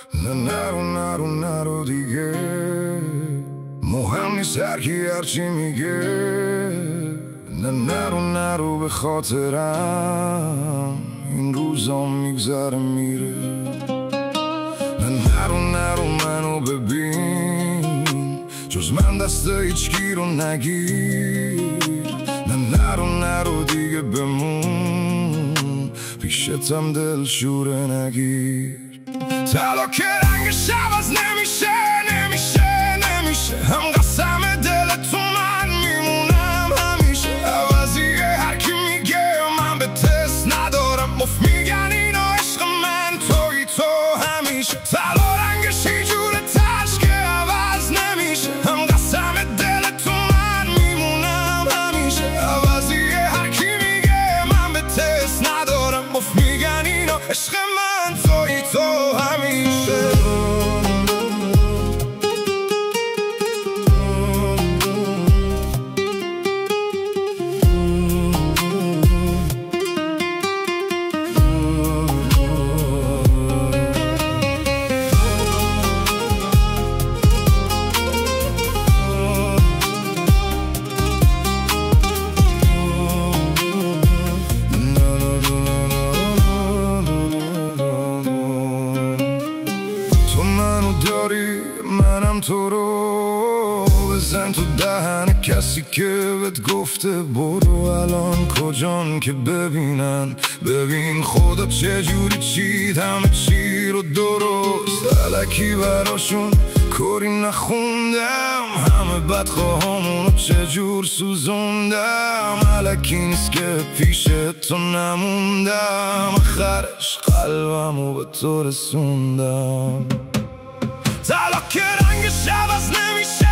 نه نرو دیگه، مهم نیست هرکی هرچی میگه. نه نرو به خاطرم این روزا میگذره میره. نه نرو منو ببین، جز من دست هیچکی رو نگیر. نه نرو دیگه بمون، پیشتم دل شوره نگیر. طلا که رنگش عوض نمیشه هم قسم دل تو من میمونم همیشه. عوضیه هرکی میگه من به تست ندارم، مفت میگن اینا عشق من توی تو همیشه. طلا رنگش هیچ جور تاش که عوض نمیشه، هم قسم دل تو من میمونم همیشه. عوضیه هرکی میگه من به تست ندارم، مفت میگن اینا عشق من توی تو همیشه. منم تو رو بزن تو دهن کسی که بهت گفته برو. الان کجان که ببینن، ببین خدا چجوری چید همه چی رو درست. الکی براشون کاری نخوندم، همه بدخواهامونو چجور سوزوندم. الکی نیست که پیش تو نموندم، آخرش قلبمو به تو رسوندم. طلا که رنگش عوض نمیشه